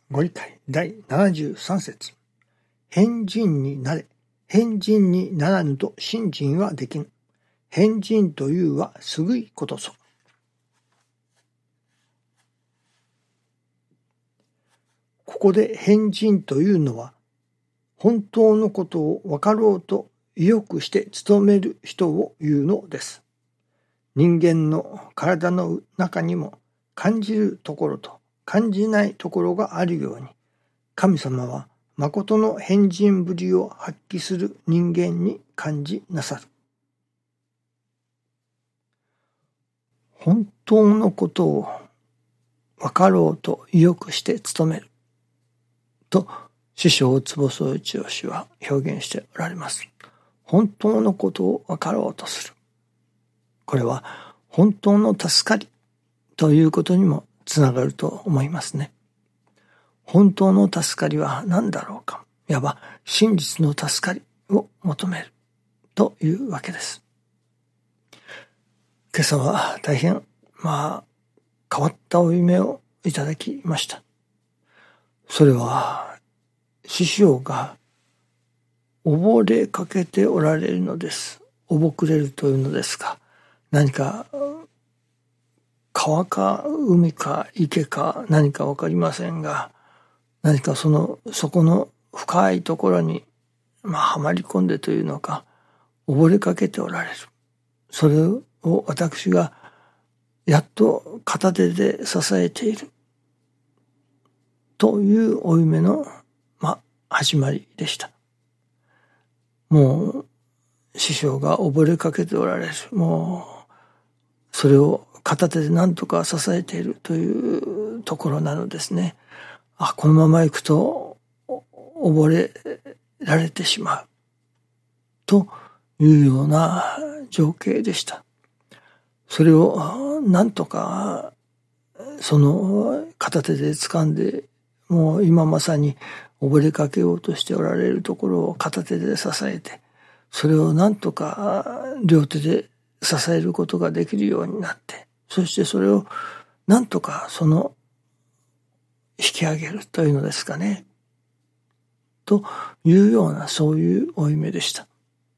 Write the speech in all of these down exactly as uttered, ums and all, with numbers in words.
ご理解だいななじゅうさん節。変人になれ。変人にならぬと信心はできぬ。変人というはすぐいことぞ。ここで変人というのは、本当のことを分かろうと意欲して努める人を言うのです。人間の体の中にも感じるところと感じないところがあるように、神様は誠の変人ぶりを発揮する人間に感じなさる。本当のことを分かろうと意欲して努めると師匠坪宗一郎氏は表現しておられます。本当のことを分かろうとする。これは本当の助かりということにもつながると思いますね。本当の助かりは何だろうか。いわば真実の助かりを求めるというわけです。今朝は大変まあ変わったお夢をいただきました。それは師匠が溺れかけておられるのです。おぼくれるというのですか。何か川か海か池か何かわかりませんが、何かそのそこの深いところにまあはまり込んでというのか、溺れかけておられる。それを私がやっと片手で支えているというお夢のまあ始まりでした。もう師匠が溺れかけておられる。もうそれを片手で何とか支えているというところなのですね。あ、このまま行くと溺れられてしまうというような情景でした。それを何とかその片手で掴んで、もう今まさに溺れかけようとしておられるところを片手で支えて、それを何とか両手で支えることができるようになって、そしてそれを何とかその引き上げるというのですかね。というようなそういうお夢でした。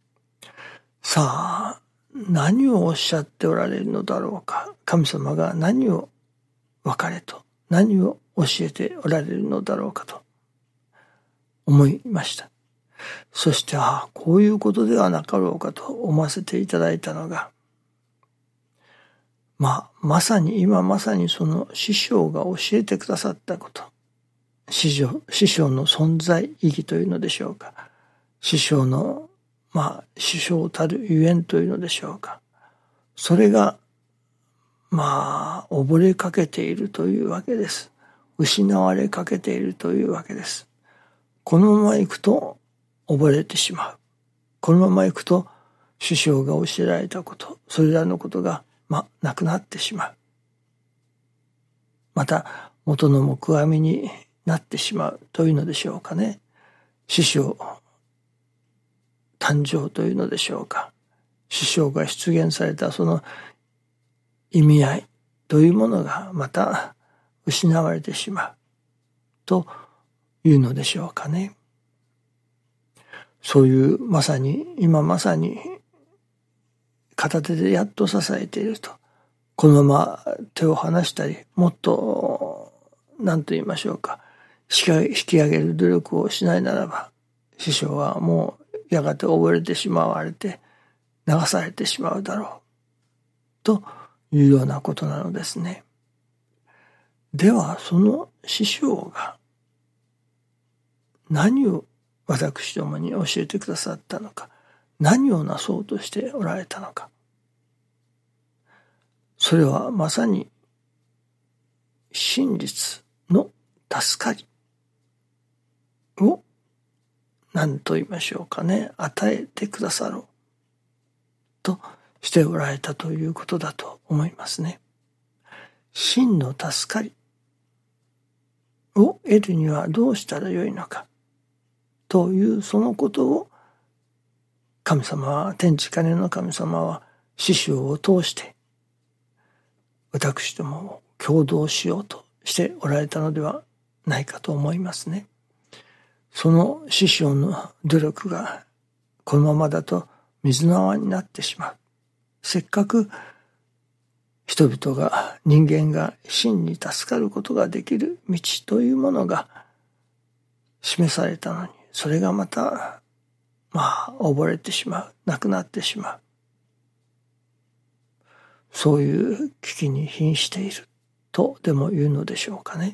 さあ、何をおっしゃっておられるのだろうか。神様が何を分かれと、何を教えておられるのだろうかと思いました。そして、ああ、こういうことではなかろうかと思わせていただいたのが、まあ、まさに今まさにその師匠が教えてくださったこと、師匠、師匠の存在意義というのでしょうか。師匠の、まあ、師匠たるゆえんというのでしょうか。それが、まあ、溺れかけているというわけです。失われかけているというわけです。このまま行くと溺れてしまう。このまま行くと師匠が教えられたこと、それらのことが、まあ、なくなってしまう。また、元の木阿弥になってしまうというのでしょうかね。師匠誕生というのでしょうか。師匠が出現されたその意味合いというものがまた失われてしまうというのでしょうかね。そういうまさに今まさに片手でやっと支えていると。このまま手を離したり、もっと何と言いましょうか、引き上げる努力をしないならば、師匠はもうやがて溺れてしまわれて流されてしまうだろうというようなことなのですね。ではその師匠が何を私どもに教えてくださったのか、何をなそうとしておられたのか、それはまさに真実の助かりを何と言いましょうかね、与えてくださろうとしておられたということだと思いますね。真の助かりを得るにはどうしたらよいのかというそのことを神様は、天地金の神様は師匠を通して私どもを共同しようとしておられたのではないかと思いますね。その師匠の努力がこのままだと水の泡になってしまう。せっかく人々が、人間が真に助かることができる道というものが示されたのに、それがまたまあ溺れてしまう、なくなってしまう。そういう危機に瀕しているとでも言うのでしょうかね。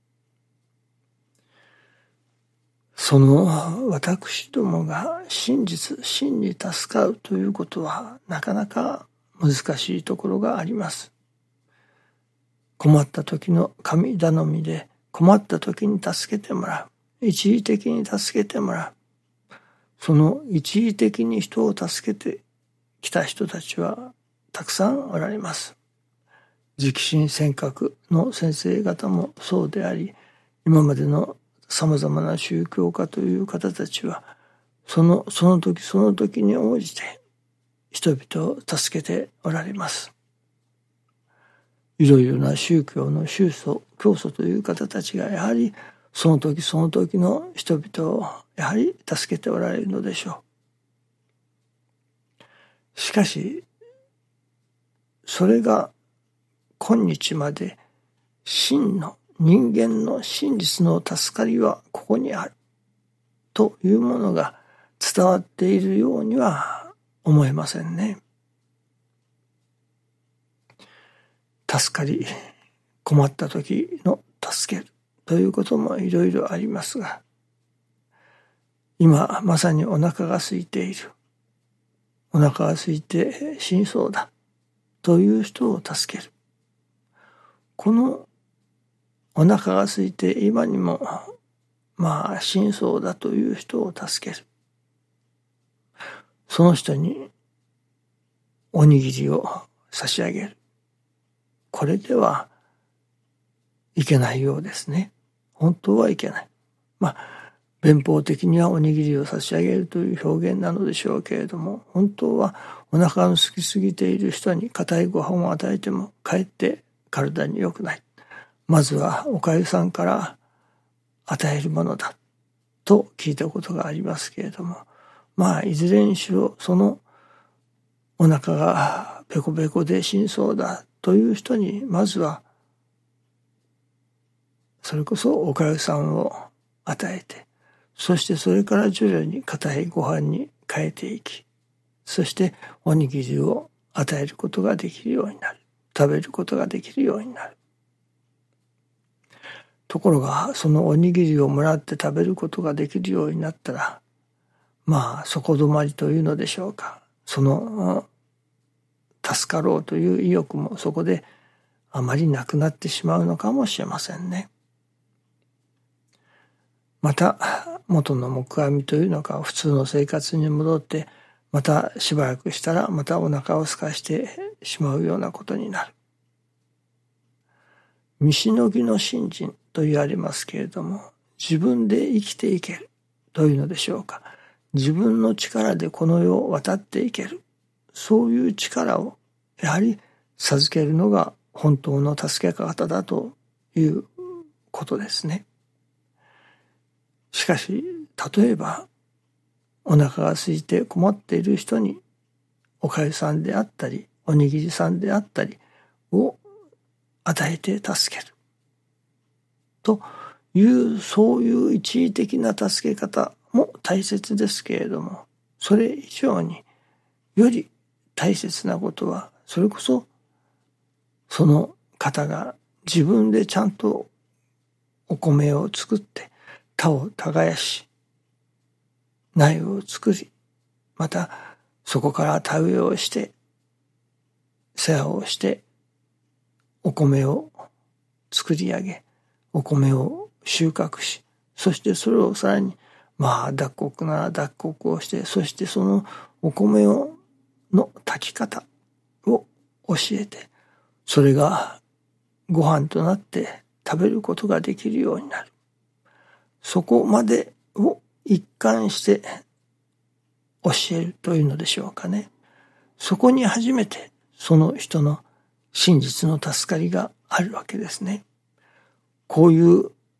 その私どもが真実、真に助かるということはなかなか難しいところがあります。困った時の神頼みで、困った時に助けてもらう。一時的に助けてもらう。その一時的に人を助けてきた人たちはたくさんおられます。直心尖閣の先生方もそうであり、今までのさまざまな宗教家という方たちは、そのその時その時に応じて人々を助けておられます。いろいろな宗教の宗祖、教祖という方たちがやはりその時その時の人々をやはり助けておられるのでしょう。しかし、それが今日まで真の人間の真実の助かりはここにあるというものが伝わっているようには思えませんね。助かり、困った時の助けるということもいろいろありますが、今まさにお腹が空いている、お腹が空いて死にそうだという人を助ける。このお腹が空いて今にもまあ死にそうだという人を助ける。その人におにぎりを差し上げる。これではいけないようですね。本当はいけない。まあ弁法的にはおにぎりを差し上げるという表現なのでしょうけれども、本当はお腹の空きすぎている人に固いご飯を与えてもかえって体に良くない。まずはおかゆさんから与えるものだと聞いたことがありますけれども、まあいずれにしろそのお腹がペコペコで死にそうだという人にまずはそれこそおかゆさんを与えて、そしてそれから徐々に固いご飯に変えていき、そしておにぎりを与えることができるようになる。食べることができるようになる。ところがそのおにぎりをもらって食べることができるようになったら、まあ底止まりというのでしょうか。その助かろうという意欲もそこであまりなくなってしまうのかもしれませんね。また元の木阿弥というのか普通の生活に戻って、またしばらくしたらまたお腹を空かしてしまうようなことになる。見しのぎの信心と言われますけれども、自分で生きていけるというのでしょうか。自分の力でこの世を渡っていける。そういう力をやはり授けるのが本当の助け方だということですね。しかし、例えばお腹が空いて困っている人におかゆさんであったり、おにぎりさんであったりを与えて助けるという、そういう一時的な助け方も大切ですけれども、それ以上により大切なことは、それこそその方が自分でちゃんとお米を作って田を耕し苗を作り、またそこから田植えをして世話をしてお米を作り上げ、お米を収穫し、そしてそれをさらにまあ脱穀なら脱穀をして、そしてそのお米をの炊き方を教えて、それがご飯となって食べることができるようになる。そこまでを一貫して教えるというのでしょうかね。そこに初めてその人の真実の助かりがあるわけですね。こういう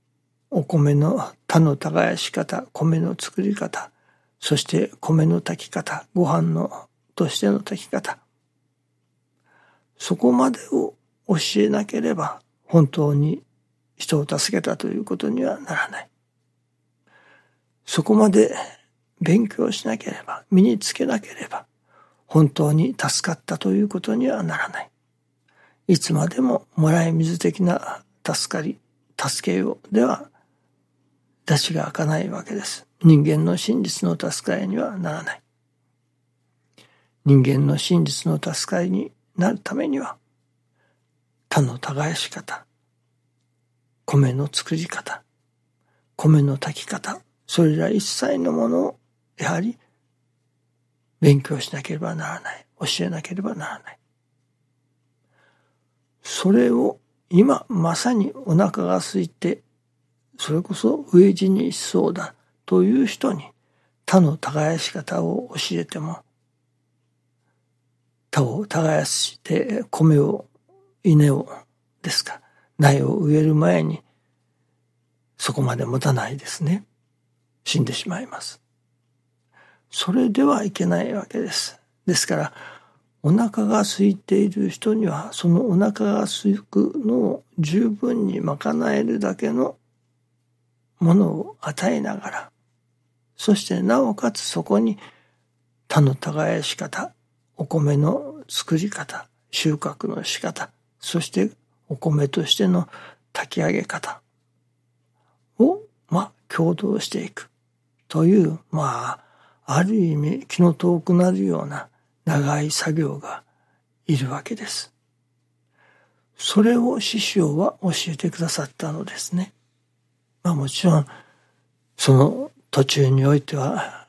お米の田の耕し方、米の作り方、そして米の炊き方、ご飯のとしての炊き方、そこまでを教えなければ本当に人を助けたということにはならない。そこまで勉強しなければ、身につけなければ本当に助かったということにはならない。いつまでももらい水的な助かり、助けようでは出しが開かないわけです。人間の真実の助かりにはならない。人間の真実の助かりになるためには、田の耕し方、米の作り方、米の炊き方、それら一切のものをやはり勉強しなければならない。教えなければならない。それを今まさにお腹が空いて、それこそ飢え死にしそうだという人に田の耕し方を教えても、田を耕して米を、稲をですか、苗を植える前にそこまで持たないですね。死んでしまいます。それではいけないわけです。ですからお腹が空いている人にはそのお腹が空くのを十分に賄えるだけのものを与えながら、そしてなおかつそこに田の耕し方、お米の作り方、収穫の仕方、そしてお米としての炊き上げ方をまあ共同していくというまあある意味気の遠くなるような長い作業がいるわけです。それを師匠は教えてくださったのですね。まあもちろんその途中においては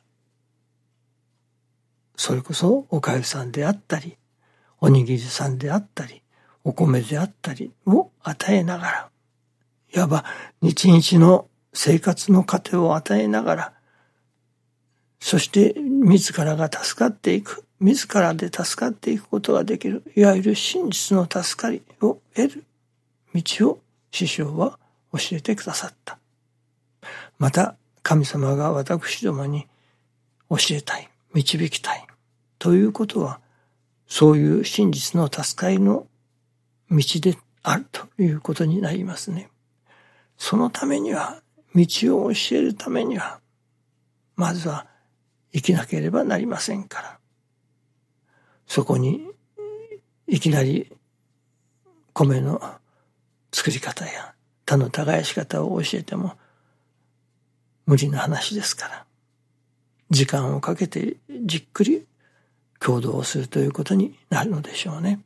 それこそおかゆさんであったりおにぎりさんであったりお米であったりを与えながら、いわば日々の生活の糧を与えながら、そして自らが助かっていく、自らで助かっていくことができる、いわゆる真実の助かりを得る道を師匠は教えてくださった。また神様が私どもに教えたい、導きたいということは、そういう真実の助かりの道であるということになりますね。そのためには、道を教えるためには、まずは生きなければなりませんから。そこにいきなり米の作り方や田の耕し方を教えても無理な話ですから、時間をかけてじっくり共同するということになるのでしょうね。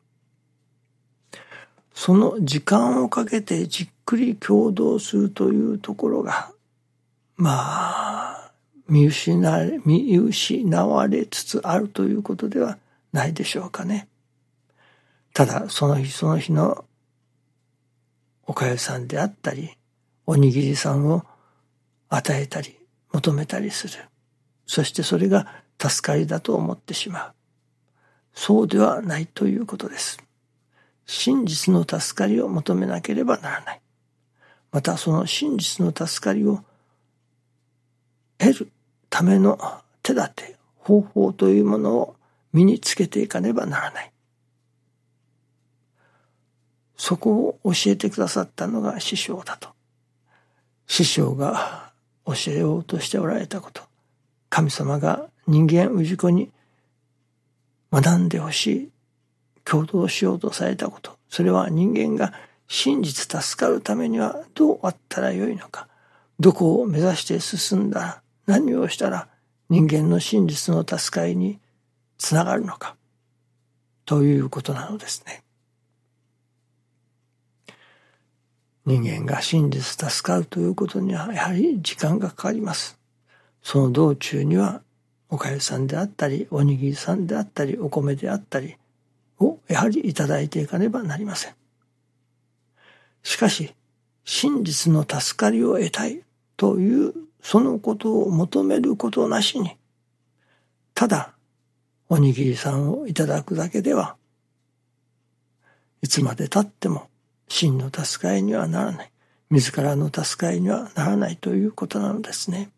その時間をかけてじっくり共同するというところが、まあ見失われ、見失われつつあるということではないでしょうかね。ただその日その日のおかゆさんであったり、おにぎりさんを与えたり求めたりする。そしてそれが助かりだと思ってしまう。そうではないということです。真実の助かりを求めなければならない。またその真実の助かりを得るための手立て、方法というものを身につけていかねばならない。そこを教えてくださったのが師匠だと。師匠が教えようとしておられたこと、神様が人間氏子に学んでほしい、共同しようとされたこと、それは人間が真実助かるためにはどうあったらよいのか、どこを目指して進んだら、何をしたら人間の真実の助かりにつながるのかということなのですね。人間が真実助かるということにはやはり時間がかかります。その道中にはおかゆさんであったり、おにぎりさんであったり、お米であったりをやはりいただいていかねばなりません。しかし真実の助かりを得たいというそのことを求めることなしに、ただおにぎりさんをいただくだけではいつまで経っても真の助かりにはならない。 自らの助かりにはならないということなのですね。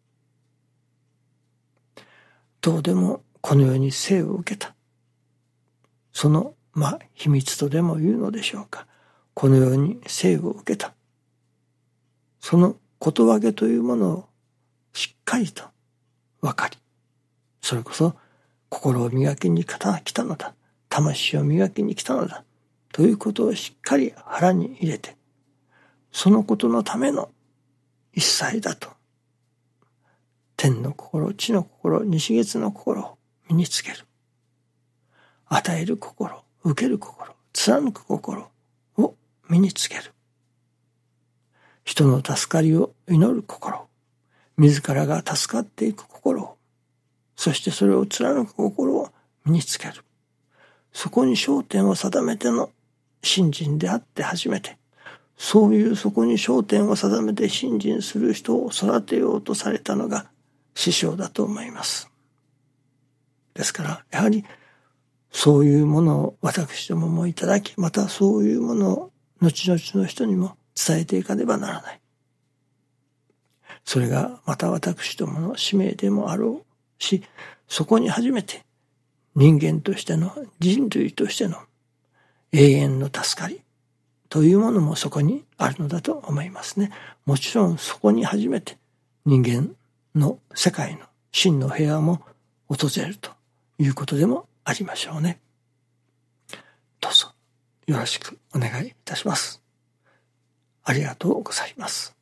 どうでもこの世に生を受けた。その、まあ、秘密とでも言うのでしょうか。この世に生を受けた。そのことわけというものをしっかりと分かり、それこそ心を磨きに来たのだ。魂を磨きに来たのだ。ということをしっかり腹に入れて、そのことのための一切だと。天の心、地の心、日月の心を身につける。与える心、受ける心、貫く心を身につける。人の助かりを祈る心、自らが助かっていく心を、そしてそれを貫く心を身につける。そこに焦点を定めての信心であって初めて、そういうそこに焦点を定めて信心する人を育てようとされたのが師匠だと思います。ですから、やはりそういうものを私どももいただき、またそういうものを後々の人にも伝えていかねばならない。それがまた私どもの使命でもあろうし、そこに初めて人間としての、人類としての永遠の助かりというものもそこにあるのだと思いますね。もちろんそこに初めて人間の世界の真の平和も訪れるということでもありましょうね。どうぞよろしくお願いいたします。ありがとうございます。